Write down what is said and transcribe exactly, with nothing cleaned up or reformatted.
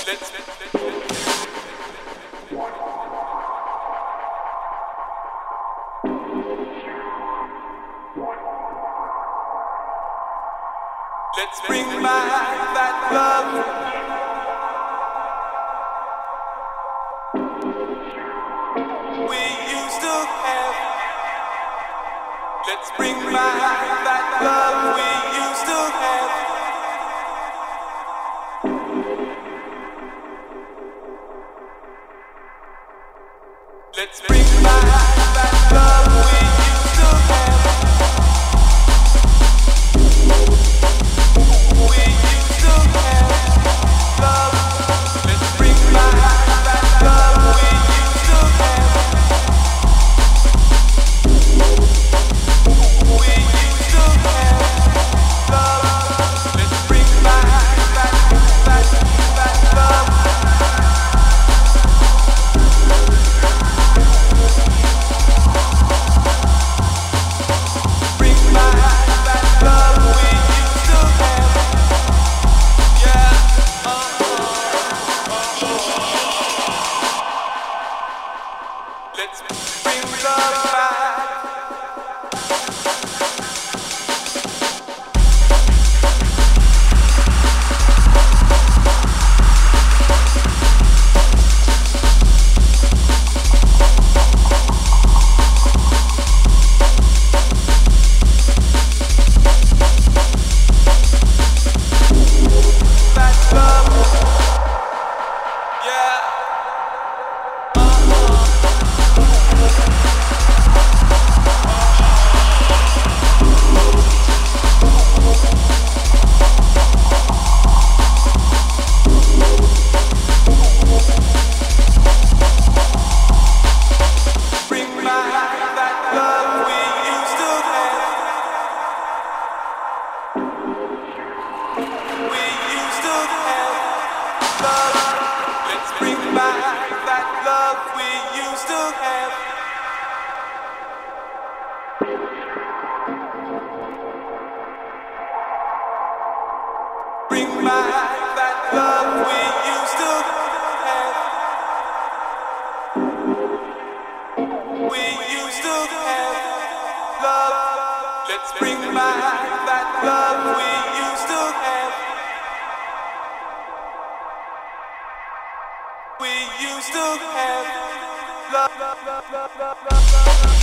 Let's bring back that love. We used to have. Let's bring back that love we used to have. Let's bring back that love we used to have. We used to have love. Let's bring back that love we used to have. We used to have love. Let's bring back that that that love. Bring back that love we used to have. Yeah. Let's bring love back. That love. Yeah. Bring back that love we used to have. We used to have love. Let's bring back that love we used to have. Bring back that love we used to have. We used to have love. Let's bring back that love we used to have. We used to have love.